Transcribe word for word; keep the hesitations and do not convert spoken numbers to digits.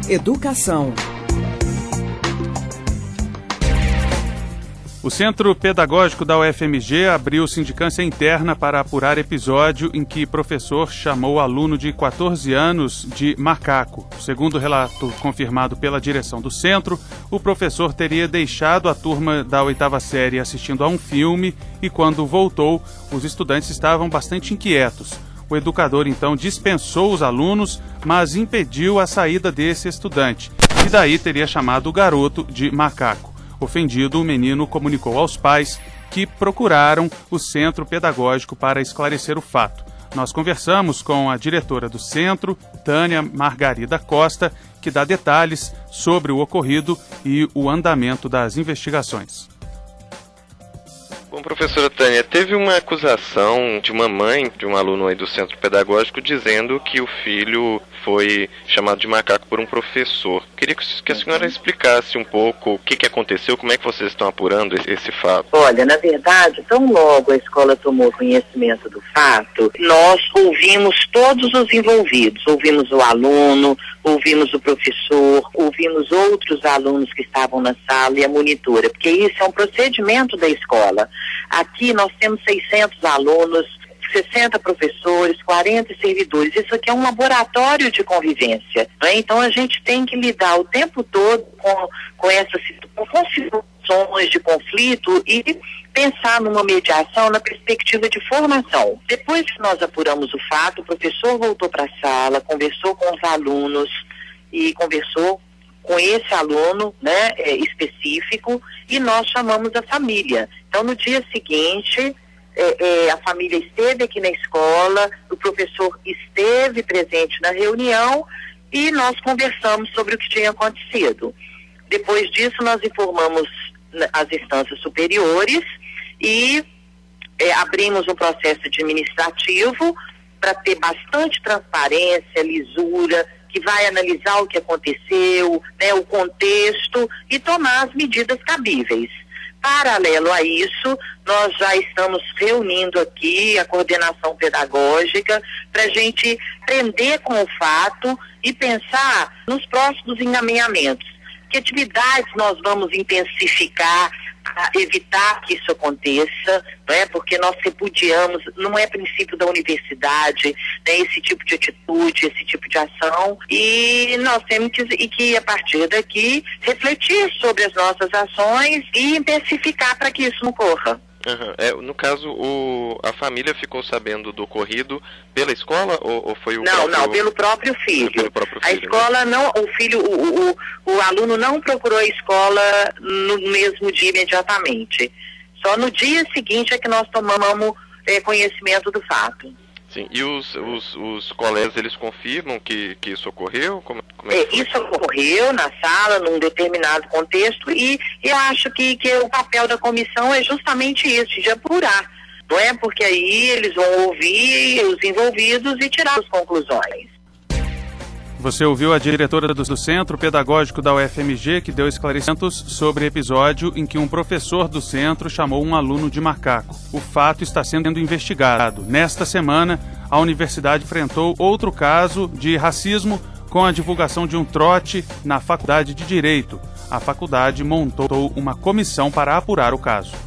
Educação. O Centro Pedagógico da U F M G abriu sindicância interna para apurar episódio em que professor chamou aluno de quatorze anos de macaco. Segundo o relato confirmado pela direção do centro, o professor teria deixado a turma da oitava série assistindo a um filme e, quando voltou, os estudantes estavam bastante inquietos. O educador, então, dispensou os alunos, mas impediu a saída desse estudante, e daí teria chamado o garoto de macaco. Ofendido, o menino comunicou aos pais, que procuraram o centro pedagógico para esclarecer o fato. Nós conversamos com a diretora do centro, Tânia Margarida Costa, que dá detalhes sobre o ocorrido e o andamento das investigações. Bom, professora Tânia, teve uma acusação de uma mãe de um aluno aí do centro pedagógico dizendo que o filho foi chamado de macaco por um professor. Queria que a senhora explicasse um pouco o que, que aconteceu, como é que vocês estão apurando esse, esse fato. Olha, na verdade, tão logo a escola tomou conhecimento do fato, nós ouvimos todos os envolvidos. Ouvimos o aluno, ouvimos o professor, ouvimos outros alunos que estavam na sala e a monitora, porque isso é um procedimento da escola. Aqui nós temos seiscentos alunos, sessenta professores, quarenta servidores. Isso aqui é um laboratório de convivência, né? Então a gente tem que lidar o tempo todo com, com essas situações de conflito e pensar numa mediação na perspectiva de formação. Depois que nós apuramos o fato, o professor voltou para a sala, conversou com os alunos e conversou com esse aluno, né, é, específico, e nós chamamos a família. Então, no dia seguinte, é, é, a família esteve aqui na escola, o professor esteve presente na reunião e nós conversamos sobre o que tinha acontecido. Depois disso, nós informamos as instâncias superiores e é, abrimos um processo administrativo para ter bastante transparência, lisura, que vai analisar o que aconteceu, né, o contexto e tomar as medidas cabíveis. Paralelo a isso, nós já estamos reunindo aqui a coordenação pedagógica para a gente aprender com o fato e pensar nos próximos encaminhamentos. Que atividades nós vamos intensificar para evitar que isso aconteça, não é? Porque nós repudiamos, não é princípio da universidade, né, esse tipo de atitude, esse tipo de ação, e nós temos que, e que, a partir daqui, refletir sobre as nossas ações e intensificar para que isso não ocorra. Uhum. É, no caso, o, a família ficou sabendo do ocorrido pela escola ou, ou foi o Não, próprio... não, pelo próprio filho. Pelo próprio filho, a escola, né? não, o filho, o, o, o aluno não procurou a escola no mesmo dia imediatamente. Só no dia seguinte é que nós tomamos é, conhecimento do fato. Sim, e os, os, os colegas, eles confirmam que, que isso ocorreu? Como, como é é, que isso ocorreu na sala, num determinado contexto, e eu acho que, que o papel da comissão é justamente isso, de apurar, não é? Porque aí eles vão ouvir os envolvidos e tirar as conclusões. Você ouviu a diretora do Centro Pedagógico da U F M G, que deu esclarecimentos sobre episódio em que um professor do centro chamou um aluno de macaco. O fato está sendo investigado. Nesta semana, a universidade enfrentou outro caso de racismo com a divulgação de um trote na Faculdade de Direito. A faculdade montou uma comissão para apurar o caso.